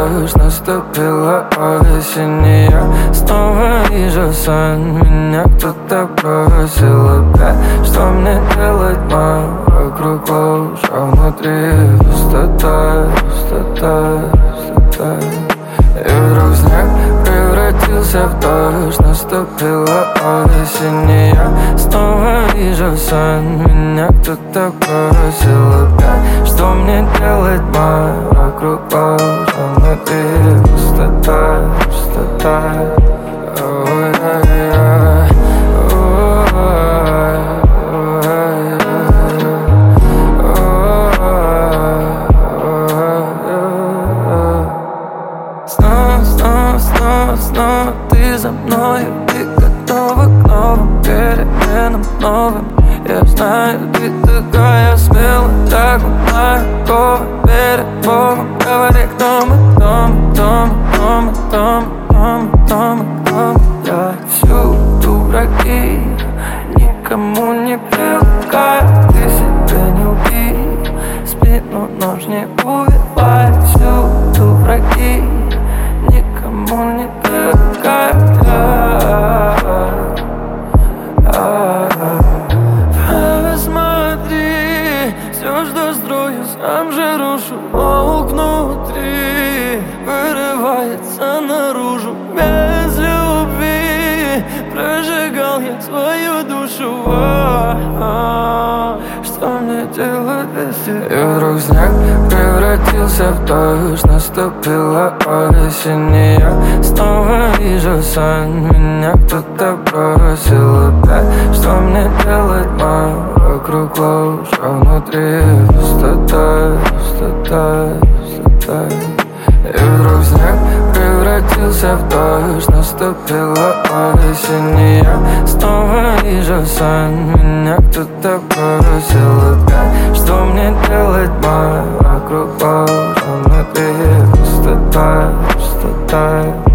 дождь, наступила осень, и я снова вижу сон. Меня кто-то бросил опять. Что мне делать, мам? Вокруг ложь, а внутри пустота, пустота, пустота. И вдруг снег превратился в дождь, наступила осень, и я снова вижу сон. Меня кто-то бросил опять. Что мне делать, мам? Вокруг ложь, а внутри пустота, пустота. Снова ты за мной, ты готова к новым переменам, новым. Я знаю, ты такая смелая, так умная, готова перед Богом. Говори, кто мы, дома. Я всюду враги, никому не привыкаю. Ты себя не убей, спину нож не убивай. Всюду враги, никому не привыкаю. Посмотри, все, что строю, сам же рушу. Волк внутри вырывается наружу. Без любви прожигал я свою душу. Что мне делать без тебя? И вдруг снег превратился в дождь, наступила осень, и я снова вижу сон. Меня кто-то бросил опять. Что мне делать, мам? Вокруг ложь, а внутри пустота, пустота, пустота. И вдруг снег превратился в дождь, наступила осень, и я снова вижу сон. Меня кто-то бросил опять. Что мне делать, мам? Вокруг ложь, а внутри пустота, пустота.